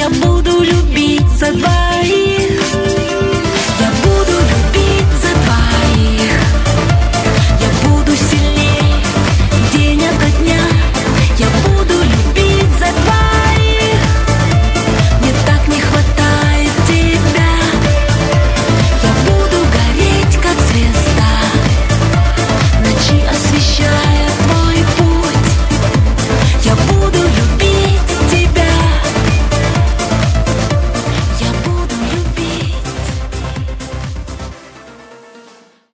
я буду любить за двоих. Я буду любить за двоих. Я буду сильней день ото дня. Я буду любить за двоих. Мне так не хватает тебя. Я буду гореть, как звезда, в ночи освещая твой путь. Я буду